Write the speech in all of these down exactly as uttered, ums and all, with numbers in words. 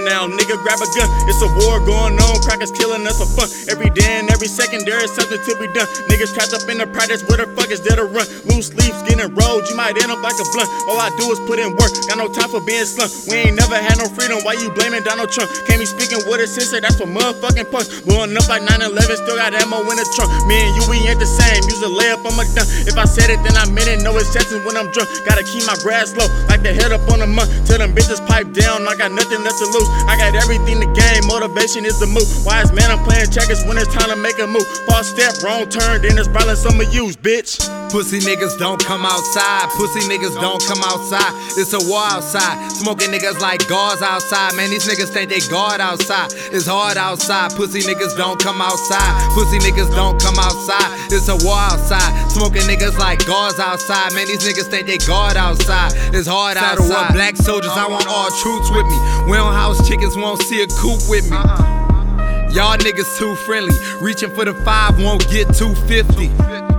now, nigga, grab a gun. It's a war going on, crackers killing us for fun. Every day and every second there is something to be done. Niggas trapped up in the practice, where the fuck is there to run? Loose leaves getting rolled, you might end up like a blunt. All I do is put in work, got no time for being slumped. We ain't never had no freedom, why you blaming Donald Trump? Can't be speaking with a sister, that's for motherfucking punks. Blowing up like nine eleven, still got ammo in the trunk. Me and you, we ain't the same, use a layup, I'm a done. If I said it, then I meant it, no exceptions when I'm drunk. Gotta keep my grass low, like the head up on the month. Till them bitches pipe down, I got nothing left to lose. I got everything to gain, motivation is the move. Wise man, I'm playing checkers when it's time to make a move. False step, wrong turn, then it's violence I'ma use, bitch. Pussy niggas don't come outside. Pussy niggas don't come outside. It's a war outside. Smoking niggas like guards outside. Man, these niggas think they guard outside. It's hard outside. Pussy niggas don't come outside. Pussy niggas don't come outside. It's a war outside. Smoking niggas like guards outside. Man, these niggas think they guard outside. It's hard outside. Saddle up black soldiers, I want all troops with me. We don't house chickens, won't see a coop with me. Y'all niggas too friendly. Reaching for the five, won't get two fifty.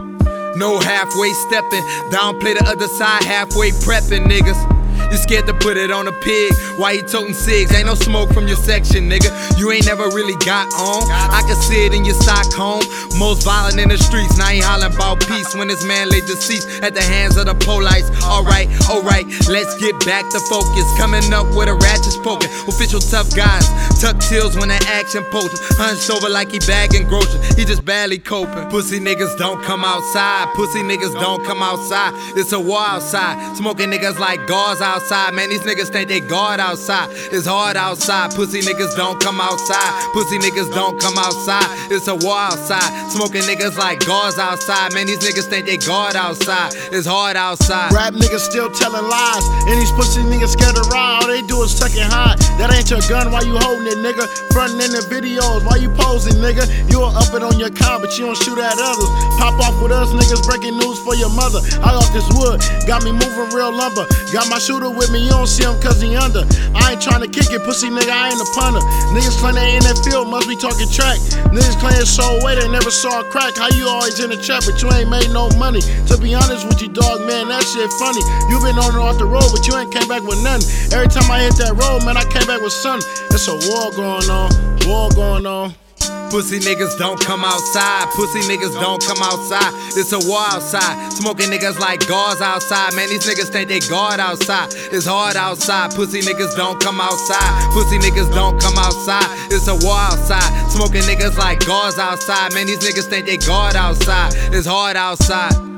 No halfway stepping, downplay the other side, halfway prepping, niggas. You scared to put it on a pig, why you toting cigs? Ain't no smoke from your section, nigga. You ain't never really got on. I can see it in your Stockholm. Most violent in the streets, now he hollering about peace when his man lay deceased at the hands of the police. Alright, alright, let's get back to focus. Coming up with a ratchet spoken. Official tough guys, tuck tails when that action post. Hunched over like he bagging groceries, he just barely coping. Pussy niggas don't come outside. Pussy niggas don't come outside. It's a war outside. Smoking niggas like guards outside. Man, these niggas think they guard outside. It's hard outside. Pussy niggas don't come outside. Pussy niggas don't come outside. It's a war outside. Smoking niggas like guards outside. Man, these niggas think they guard outside. It's hard outside. Rap niggas still telling lies, and these pussy niggas scared to ride. All they do is tuck and hide. That ain't your gun, why you holding it, nigga? Frontin' in the videos, why you posing, nigga? You'll up it on your car, but you don't shoot at others. Pop off with us, niggas, breaking news for your mother. I off this wood, got me moving real lumber. Got my shooter with me, you don't see him cause he under. I ain't tryna kick it, pussy nigga, I ain't a punter. Niggas claim they in that field, must be talking track. Niggas claim so away, they never saw a crack. How you always in the trap, but you ain't made no money? To be honest with you, dog, man, that shit funny. You been on and off the road, but you ain't came back with nothing. Every time I hit that road, man, I came back with something. It's a war going on, war going on. Pussy niggas don't come outside. Pussy niggas don't come outside. It's a war outside. Smoking niggas like guards outside. Man, these niggas think they guard outside. It's hard outside. Pussy niggas don't come outside. Pussy niggas don't come outside. It's a war outside. Smoking niggas like guards outside. Man, these niggas think they guard outside. It's hard outside.